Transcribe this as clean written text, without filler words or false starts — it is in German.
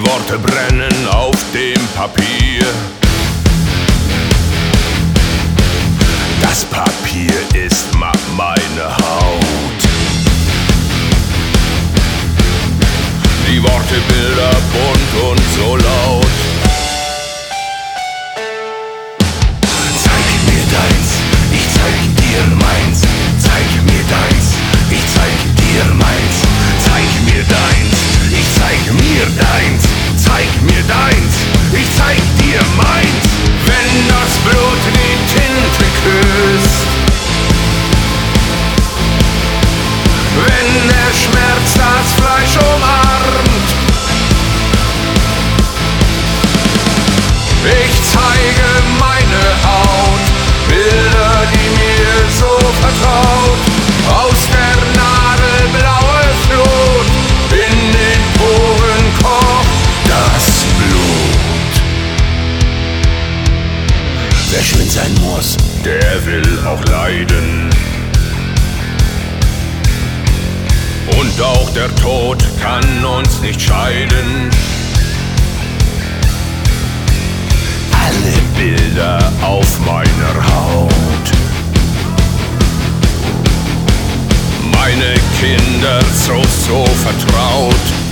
Worte brennen auf dem Papier. Das Papier ist meine Haut. Die Worte, Bilder, bunt und so laut. Zeig mir deins, ich zeig dir meins. Zeig mir deins, ich zeig dir meins. Zeig mir deins, ich zeig mir deins. Zeig mir deins, ich zeig dir meins. Wenn das Blut die Tinte küsst, wenn der Schmerz das Fleisch umarmt, ich zeige meine Haut, Bilder, die mir so vertraut. Aus der Nadel blaue Flut, in den Poren kocht das Blut. Wer schön sein muss, Der will auch leiden. Und auch der Tod kann uns nicht scheiden. Alle Bilder auf meiner Haut, meine Kinder so vertraut.